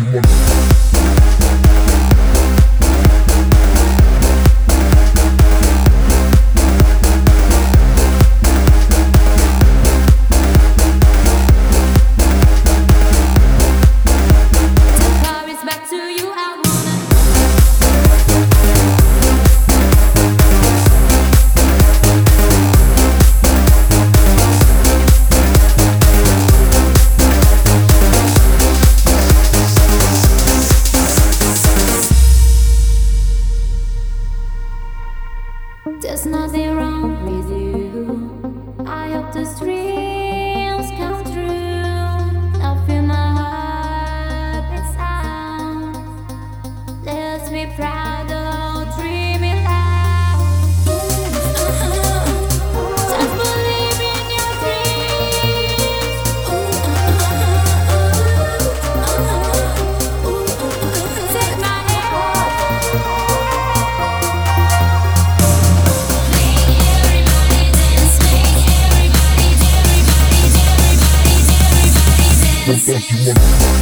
There's nothing wrong with you. I hope the dreams come true. I feel my heart beat sound. Let's be proud of dreaming loud. Just believe in your dreams. Take my hand. Everybody, everybody, everybody, everybody, everybody, everybody, everybody,